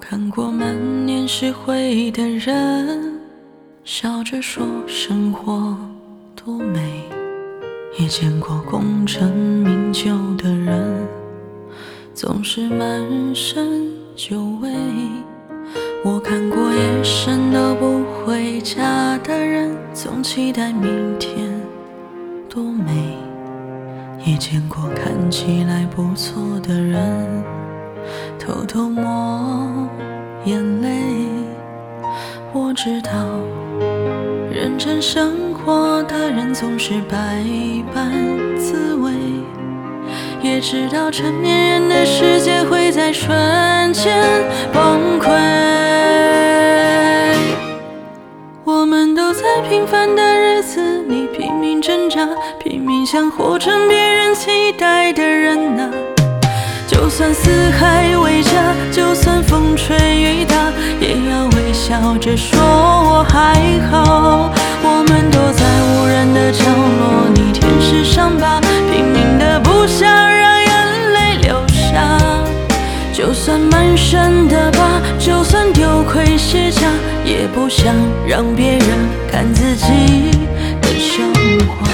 看过满脸是灰的人，笑着说生活多美，也见过功成名就的人，总是满身酒味。我看过夜深都不回家的人，总期待明天多美，也见过看起来不错的人，偷偷抹眼泪。我知道认真生活的人总是百般滋味，也知道成年人的世界会在瞬间崩溃。我们都在平凡的日子里拼命挣扎，拼命想活成别人期待的人啊。就算四海为家，就算风吹雨打，也要微笑着说我还好。我们躲在无人的角落里舔舐伤疤，拼命的不想让眼泪流下。就算满身的疤，就算丢盔卸甲，也不想让别人看自己的笑话。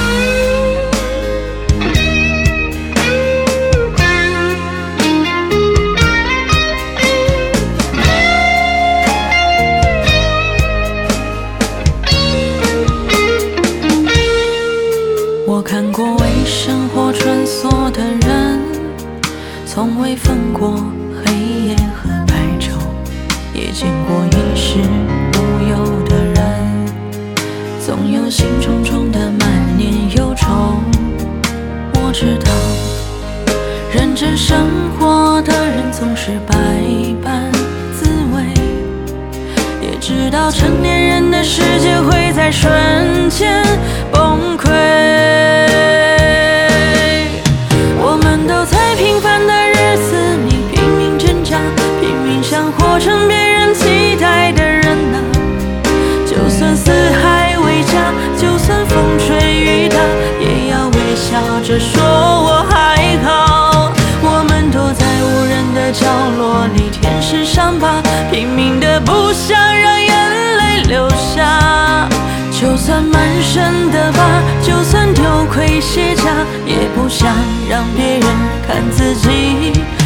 我看过为生活穿梭的人，从未分过黑夜和白昼，也见过衣食无忧的人，总有心重重的满脸忧愁。我知道认真生活的人总是百般滋味，也知道成年人的世界会在瞬间崩溃。我们都在平凡的日子里拼命挣扎，拼命想活成别人期待的人啊。就算四海为家，就算风吹雨打，也要微笑着说我还好。我们躲在无人的角落里舔舐伤疤，拼命的不想让眼泪流下。就算满身的疤，就算丢盔卸甲，也不想让别人看自己